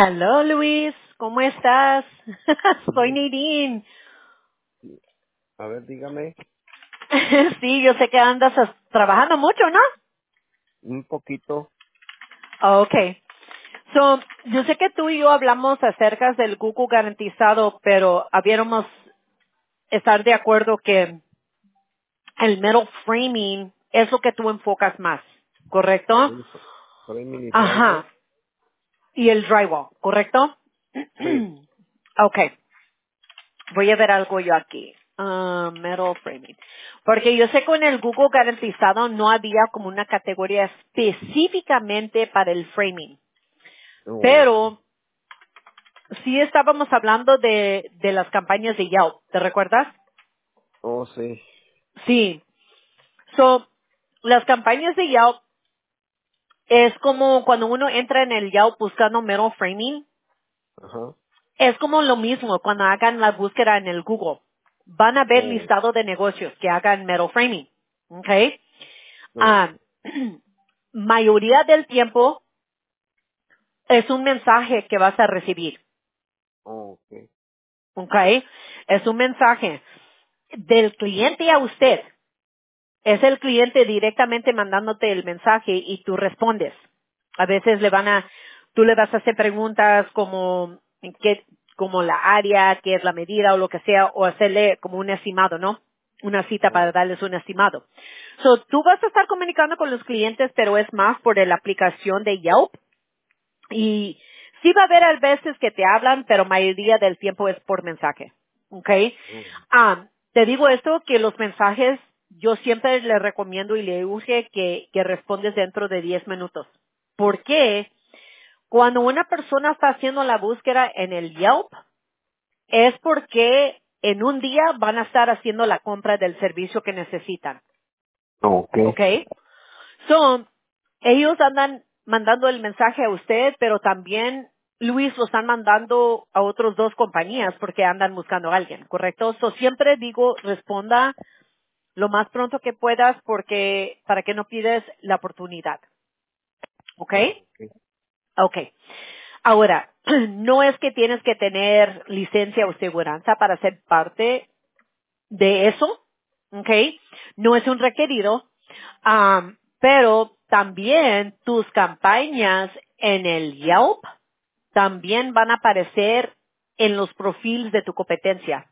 Hello, Luis. ¿Cómo estás? Soy Nadine. A ver, dígame Sí, yo sé que andas trabajando mucho, ¿no? un poquito. Okay. So, yo sé que tú y yo hablamos acerca del Google garantizado, pero habiéramos estar de acuerdo que el metal framing es lo que tú enfocas más, ¿correcto? Sí, framing y drywall. Ajá. Y el drywall, ¿correcto? Sí. Okay. Voy a ver algo yo aquí. Metal framing. Porque yo sé que en el Google garantizado no había como una categoría específicamente para el framing. Oh, Pero sí estábamos hablando de las campañas de Yelp. ¿Te recuerdas? oh, sí. Sí. So, las campañas de Yelp es como cuando uno entra en el Yelp buscando metal framing. Ajá. Es como lo mismo cuando hagan la búsqueda en el Google. Van a ver Oh, listado de negocios que hagan metal framing. ¿Ok? no. Ah, mayoría del tiempo es un mensaje que vas a recibir, Oh, ok. ¿ok? Es un mensaje del cliente a usted. Es el cliente directamente mandándote el mensaje y tú respondes. A veces tú le vas a hacer preguntas como como la área, qué es la medida o lo que sea, o hacerle como un estimado, ¿no? Una cita para Oh, darles un estimado. So, tú vas a estar comunicando con los clientes, pero es más por la aplicación de Yelp. Y sí va a haber a veces que te hablan, pero mayoría del tiempo es por mensaje. ¿Ok? oh, Te digo esto, que los mensajes yo siempre le recomiendo y le urge que respondes dentro de 10 minutos. ¿Por qué? Cuando una persona está haciendo la búsqueda en el Yelp, es porque en un día van a estar haciendo la compra del servicio que necesitan. ok. ¿Ok? So, ellos andan mandando el mensaje a usted, pero también Luis lo están mandando a otros dos compañías porque andan buscando a alguien, ¿correcto? So, siempre digo, responda lo más pronto que puedas porque, para que no pides la oportunidad. ¿Ok? Oh, ok. Ok. Ahora, no es que tienes que tener licencia o seguranza para ser parte de eso, ¿ok? No es un requerido, pero también tus campañas en el Yelp también van a aparecer en los perfiles de tu competencia.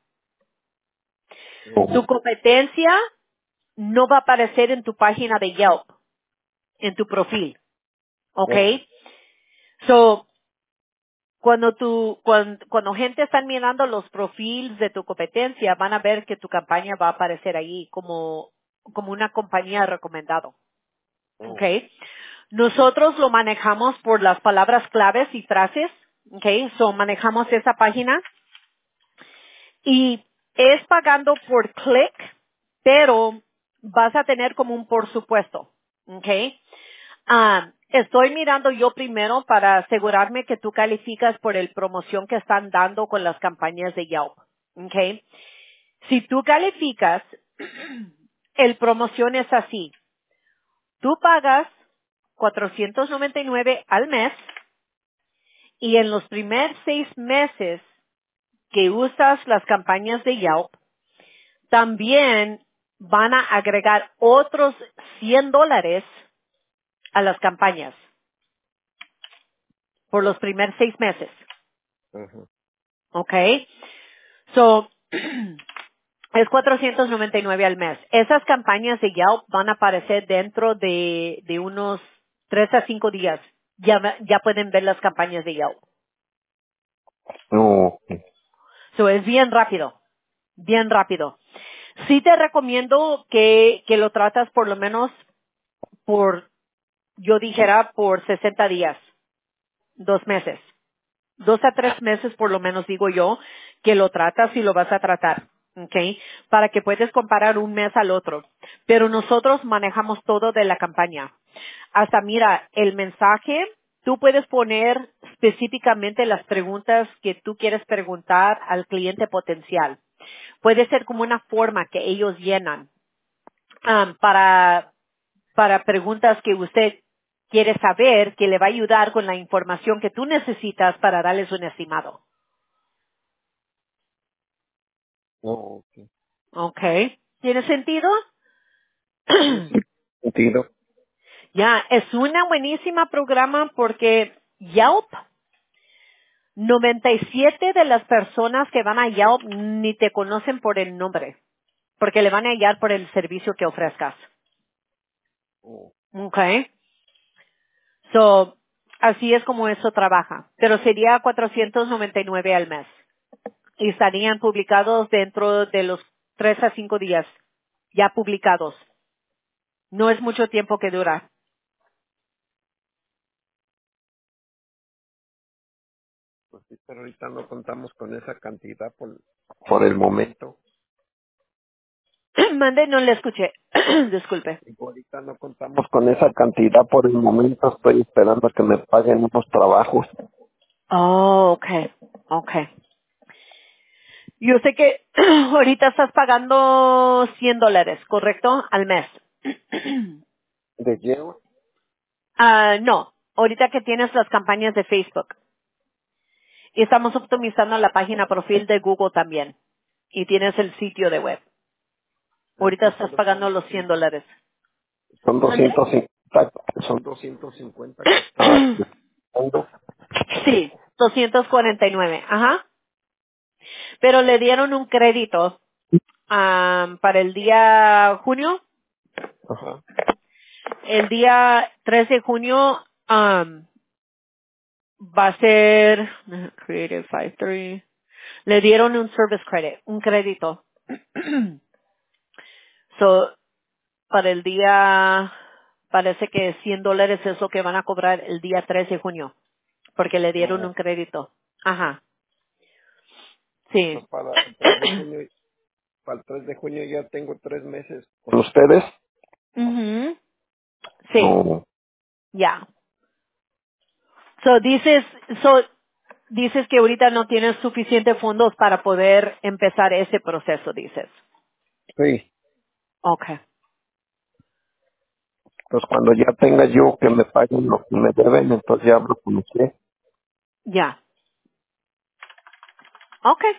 Tu Oh, competencia no va a aparecer en tu página de Yelp, en tu perfil, ¿ok? oh, So, cuando gente está mirando los perfiles de tu competencia, van a ver que tu campaña va a aparecer ahí como una compañía recomendado. oh, Okay. Nosotros lo manejamos por las palabras claves y frases. Okay. So manejamos esa página y es pagando por clic, pero vas a tener como un por supuesto. Okay. Estoy mirando yo primero para asegurarme que tú calificas por el promoción que están dando con las campañas de Yelp. Okay. Si tú calificas, el promoción es así. Tú pagas 499 al mes y en los primeros 6 meses que usas las campañas de Yelp, también van a agregar otros $100 a las campañas por los primeros 6 meses. ajá. ¿Ok? So, es 499 al mes. Esas campañas de Yelp van a aparecer dentro de unos 3 a 5 días. Ya pueden ver las campañas de Yelp. Oh, ok. So, es bien rápido, bien rápido. Sí te recomiendo que lo tratas por lo menos yo dijera por 60 días, 2 meses. 2 a 3 meses por lo menos digo yo que lo tratas y lo vas a tratar, ¿ok? Para que puedas comparar un mes al otro. Pero nosotros manejamos todo de la campaña. Hasta mira, el mensaje, tú puedes poner específicamente las preguntas que tú quieres preguntar al cliente potencial. Puede ser como una forma que ellos llenan para preguntas que usted quiere saber que le va a ayudar con la información que tú necesitas para darles un estimado. Ok. ¿Ok? ¿Tiene sentido? Sí, sí. Sentido. Ya, es una buenísima programa porque Yelp, 97 de las personas que van a Yelp ni te conocen por el nombre, porque le van a hallar por el servicio que ofrezcas. Oh, Okay. So, así es como eso trabaja. Pero sería 499 al mes. Y estarían publicados dentro de los 3 a 5 días. Ya publicados. No es mucho tiempo que dura. pues sí, pero ahorita no contamos con esa cantidad por el momento. Mande, no le escuché. Disculpe. Digo, ahorita no contamos con esa cantidad por el momento. Estoy esperando a que me paguen unos trabajos. Oh, okay. Okay. Yo sé que ahorita estás pagando $100, ¿correcto? Al mes. ¿De llevo? No. Ahorita que tienes las campañas de Facebook. Y estamos optimizando la página profil de Google también. Y tienes el sitio de web. Ahorita Sí, estás solo pagando los $100. son ¿Mande? 250, son 250 que está dando. Sí, 249. Ajá. Pero le dieron un crédito para el día junio. Ajá. El día 3 de junio va a ser Creative 53. Le dieron un service credit, un crédito. So, para el día, parece que $100 es lo que van a cobrar el día 3 de junio, porque le dieron un No, crédito. Ajá, sí. pues para el 3 de junio, para el 3 de junio ya tengo 3 meses. ¿Con ustedes? Ujú, sí, No. ya. So dices que ahorita no tienes suficientes fondos para poder empezar ese proceso, dices. Sí. Okay, Pues cuando ya tenga yo que me paguen lo que me deben, entonces ya hablo con usted. ya. Okay,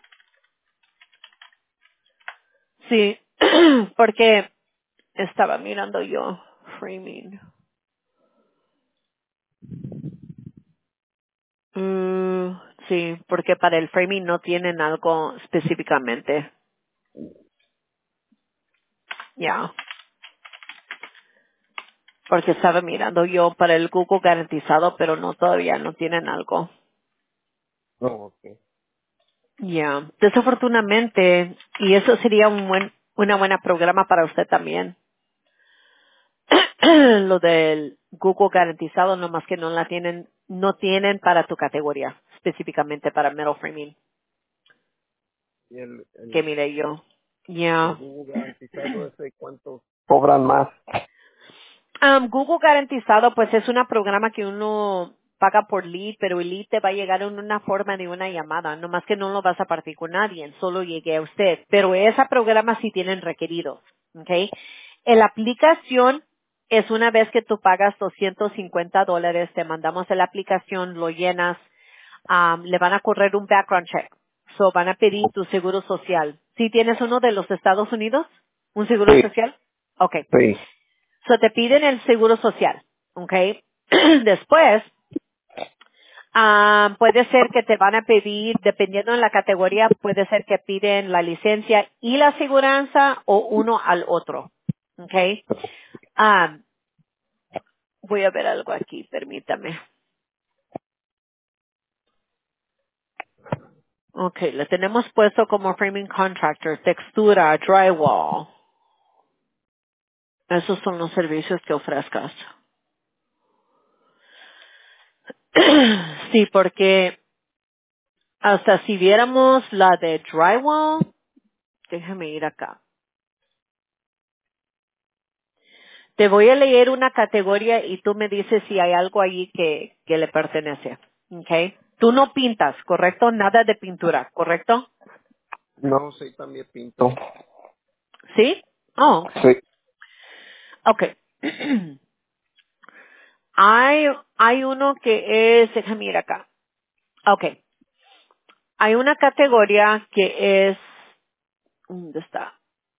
sí, porque estaba mirando yo framing. Mm, sí, porque para el framing no tienen algo específicamente. Ya, porque estaba mirando yo para el Google garantizado, pero no todavía no tienen algo. No, ok. Ya, desafortunadamente, y eso sería una buena programa para usted también. Lo del Google garantizado, nomás que no tienen para tu categoría, específicamente para metal framing, Y que mire yo. el Ya. Google garantizado ese, ¿cuánto cobran más? Google garantizado, pues es un programa que uno paga por lead, pero el lead te va a llegar en una forma de una llamada, no más que no lo vas a partir con nadie, solo llegue a usted. Pero ese programa sí tienen requeridos, ¿ok? La aplicación es una vez que tú pagas $250, te mandamos la aplicación, lo llenas, le van a correr un background check. So van a pedir tu seguro social. ¿Sí tienes uno de los Estados Unidos? ¿Un seguro Sí, social? Okay. sí. So te piden el seguro social, ¿ok? Después, puede ser que te van a pedir, dependiendo de la categoría, puede ser que piden la licencia y la aseguranza o uno al otro, ¿ok? Um, voy a ver algo aquí, permítame. Ok, le tenemos puesto como framing contractor, textura, drywall. Esos son los servicios que ofrezcas. Sí, porque hasta si viéramos la de drywall, déjame ir acá. Te voy a leer una categoría y tú me dices si hay algo allí que le pertenece. ¿Ok? Tú no pintas, ¿correcto? Nada de pintura, ¿correcto? No, sí, también pinto. ¿Sí? Oh, ok. Sí. Ok. Hay uno que es, déjame ir acá. Okay. Hay una categoría que es, ¿dónde está?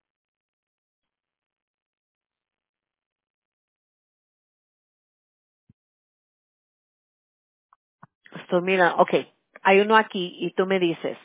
Esto, mira, okay. Hay uno aquí y tú me dices,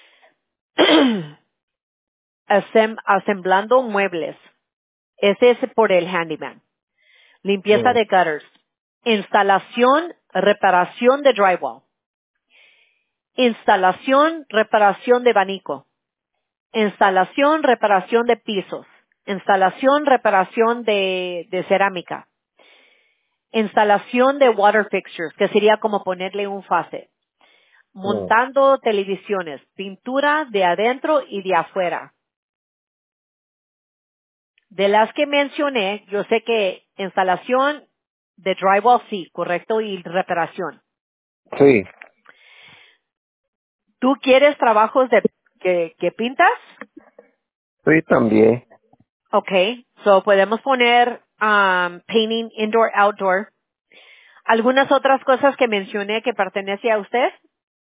asemblando muebles. Ese es por el handyman. Limpieza Mm, de gutters. Instalación, reparación de drywall. Instalación, reparación de abanico. Instalación, reparación de pisos. Instalación, reparación de cerámica. Instalación de water fixtures, que sería como ponerle un faucet. mm. Montando televisiones. Pintura de adentro y de afuera. De las que mencioné, yo sé que instalación de drywall sí, correcto, y reparación. Sí, ¿Tú quieres trabajos que pintas? sí, también. Okay, so podemos poner painting indoor, outdoor. ¿Algunas otras cosas que mencioné que pertenece a usted?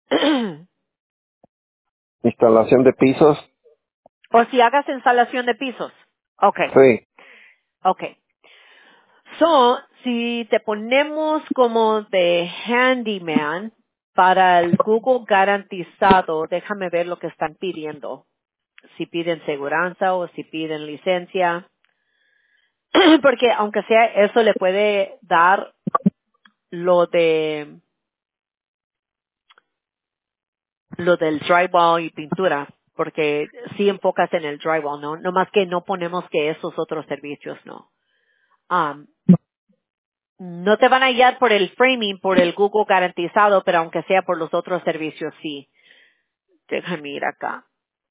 Instalación de pisos. O si hagas instalación de pisos. Okay, Sí. okay. So, si te ponemos como de handyman para el Google garantizado, déjame ver lo que están pidiendo. Si piden seguranza o si piden licencia. Porque aunque sea eso le puede dar lo del drywall y pintura, porque sí enfocas en el drywall, ¿no? No más que no ponemos que esos otros servicios, no. Um, no te van a guiar por el framing, por el Google garantizado, pero aunque sea por los otros servicios, sí. Déjame ir acá.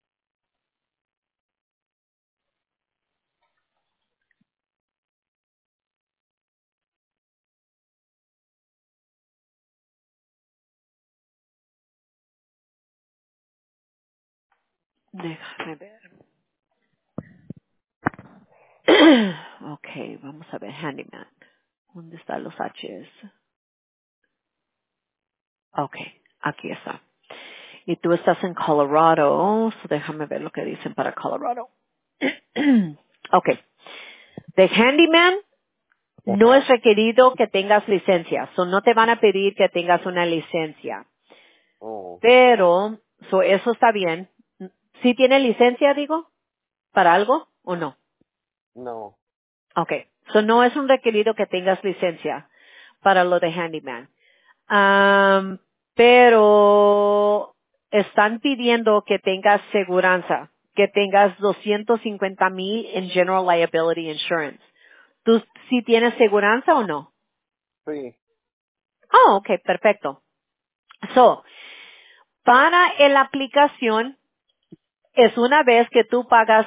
Déjame ver. Okay, vamos a ver, handyman. ¿Dónde están los H's? Okay, aquí está. Y tú estás en Colorado, so déjame ver lo que dicen para Colorado. Okay. De handyman no es Ajá. requerido que tengas licencia, so no te van a pedir que tengas una licencia. Oh, Pero, so eso está bien. ¿Sí tiene licencia, digo, para algo o no? no. Okay. So no es un requerido que tengas licencia para lo de handyman. Pero están pidiendo que tengas seguranza, que tengas 250,000 en General Liability Insurance. ¿Tú sí tienes seguranza o no? Sí. Oh, okay, perfecto. So, para la aplicación es una vez que tú pagas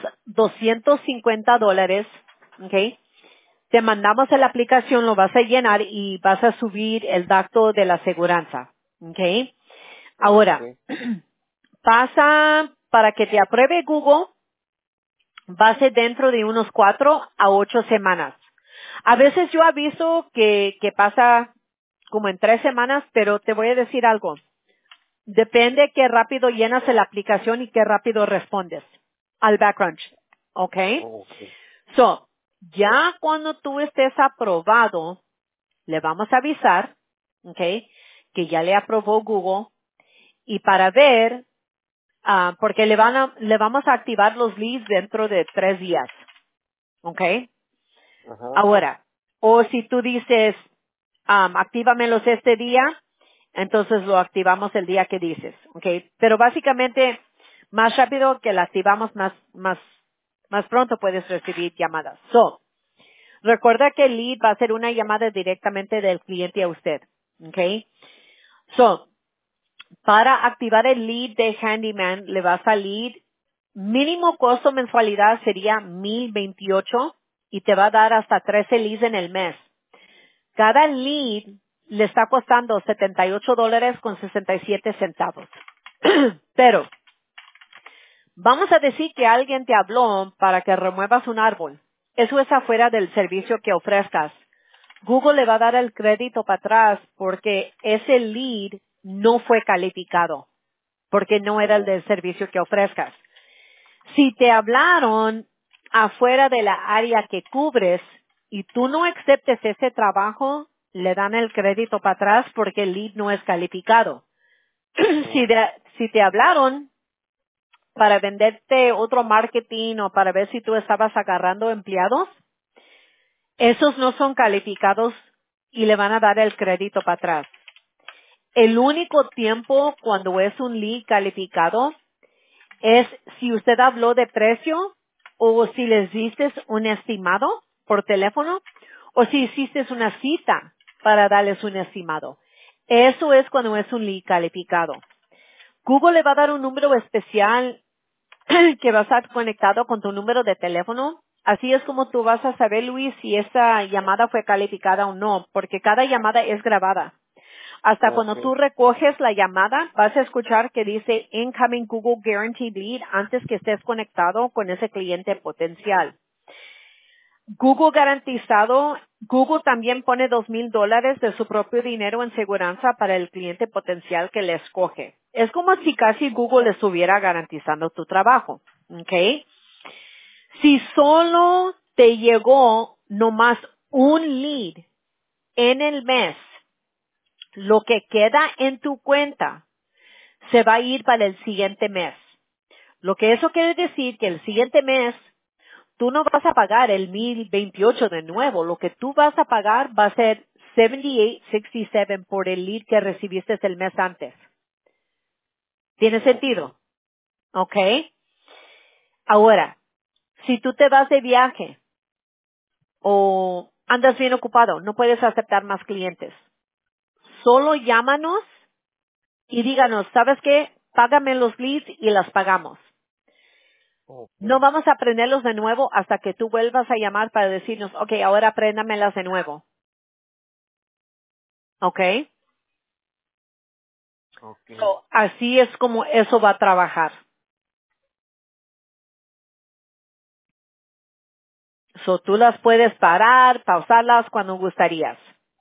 $250, okay, te mandamos la aplicación, lo vas a llenar y vas a subir el dato de la aseguranza, okay. Ahora, Okay. pasa para que te apruebe Google, va a ser dentro de unos 4 a 8 semanas. A veces yo aviso que pasa como en 3 semanas, pero te voy a decir algo. Depende qué rápido llenas la aplicación y qué rápido respondes al background. ¿Ok? Oh, okay. So, ya cuando tú estés aprobado, le vamos a avisar, ¿ok? Que ya le aprobó Google y para ver, porque le vamos a activar los leads dentro de 3 días. ¿Ok? Ajá. Ahora, o si tú dices, actívamelos este día, entonces lo activamos el día que dices, ¿ok? Pero básicamente, más rápido que la activamos, más pronto puedes recibir llamadas. So, recuerda que el lead va a ser una llamada directamente del cliente a usted, ¿ok? So, para activar el lead de Handyman, le va a salir mínimo costo mensualidad sería 1,028 y te va a dar hasta 13 leads en el mes. Cada lead le está costando $78.67. Pero vamos a decir que alguien te habló para que remuevas un árbol. Eso es afuera del servicio que ofrezcas. Google le va a dar el crédito para atrás porque ese lead no fue calificado, porque no era el del servicio que ofrezcas. Si te hablaron afuera de la área que cubres y tú no aceptes ese trabajo, le dan el crédito para atrás porque el lead no es calificado. Oh, Si te hablaron para venderte otro marketing o para ver si tú estabas agarrando empleados, esos no son calificados y le van a dar el crédito para atrás. El único tiempo cuando es un lead calificado es si usted habló de precio o si les diste un estimado por teléfono o si hiciste una cita para darles un estimado. Eso es cuando es un lead calificado. Google le va a dar un número especial que va a estar conectado con tu número de teléfono. Así es como tú vas a saber, Luis, si esa llamada fue calificada o no, porque cada llamada es grabada. Hasta ok. cuando tú recoges la llamada, vas a escuchar que dice Incoming Google Guaranteed Lead antes que estés conectado con ese cliente potencial. Google garantizado, Google también pone $2,000 de su propio dinero en seguranza para el cliente potencial que le escoge. Es como si casi Google le estuviera garantizando tu trabajo. ¿Ok? Si solo te llegó nomás un lead en el mes, lo que queda en tu cuenta se va a ir para el siguiente mes. Lo que eso quiere decir que el siguiente mes tú no vas a pagar el 1028 de nuevo. Lo que tú vas a pagar va a ser 78.67 por el lead que recibiste el mes antes. ¿Tiene Ok. sentido? ¿Ok? Ahora, si tú te vas de viaje o andas bien ocupado, no puedes aceptar más clientes. Solo llámanos y díganos, ¿sabes qué? Págame los leads y las pagamos. Ok. No vamos a prenderlos de nuevo hasta que tú vuelvas a llamar para decirnos, ok, ahora préndamelas de nuevo. ¿Ok? Ok. So, así es como eso va a trabajar. So, tú las puedes parar, pausarlas cuando gustarías.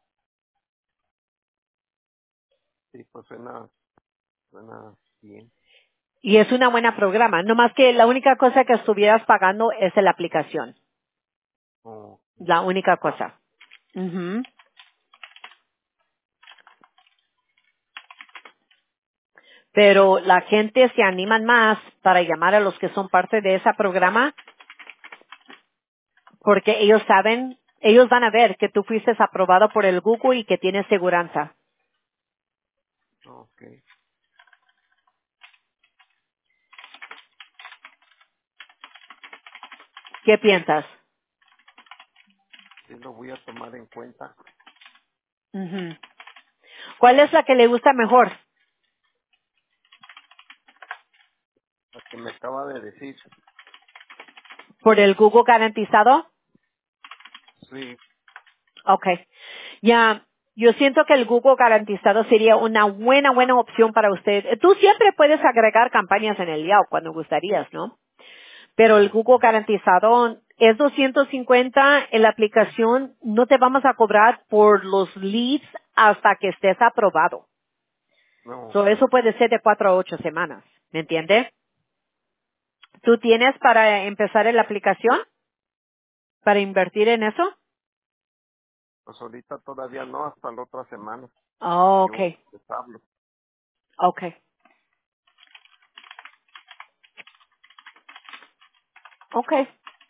Sí, pues suena bien. Y es una buena programa. No más que la única cosa que estuvieras pagando es la aplicación. Ok. La única cosa. Ujú. Pero la gente se animan más para llamar a los que son parte de ese programa porque ellos saben, ellos van a ver que tú fuiste aprobado por el Google y que tienes seguranza. Ok. ¿Qué piensas? Sí, lo voy a tomar en cuenta. Ujú. ¿Cuál es la que le gusta mejor? La que me acaba de decir. ¿Por el Google garantizado? Sí. Okay. Ya, yo siento que el Google garantizado sería una buena opción para usted. Tú siempre puedes agregar campañas en el Yelp cuando gustarías, ¿no? Pero el Ok. Google garantizado es 250 en la aplicación. No te vamos a cobrar por los leads hasta que estés aprobado. No, So, ok. eso puede ser de 4 a 8 semanas. ¿Me entiendes? ¿Tú tienes para empezar en la aplicación? ¿Para invertir en eso? Pues ahorita todavía no, hasta la otra semana. Oh, Yo okay. les hablo. Okay. Okay.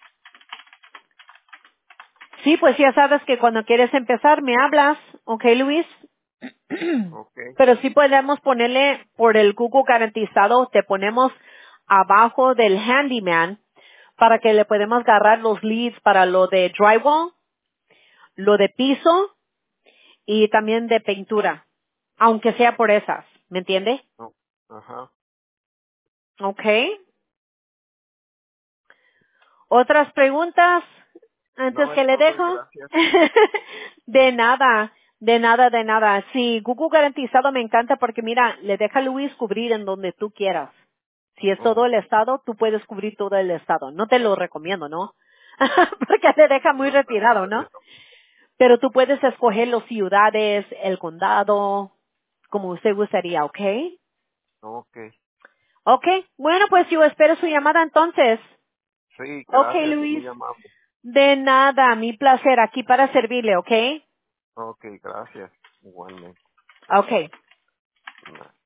Sí, pues ya sabes que cuando quieres empezar me hablas, ¿ok, Luis? Ok. Pero sí podemos ponerle por el Google garantizado, te ponemos abajo del handyman para que le podemos agarrar los leads para lo de drywall, lo de piso y también de pintura, aunque sea por esas, ¿me entiende? No. Ajá. ¿Ok? ¿Otras preguntas antes No, que es le todo y dejo? gracias. De nada, de nada, de nada. Sí, Google garantizado me encanta porque mira, le deja a Luis cubrir en donde tú quieras. Si es todo el Ok. estado, tú puedes cubrir todo el estado. No te lo recomiendo, ¿no? Porque te deja muy No, está muy retirado, ¿no? lejos. Pero tú puedes escoger las ciudades, el condado, como usted gustaría, ¿ok? Ok. Ok, bueno, pues yo espero su llamada entonces. Sí, Ok, gracias, Luis. muy amable. De nada, mi placer, aquí para servirle, ¿ok? Ok, gracias. Igualmente. Ok. Bye.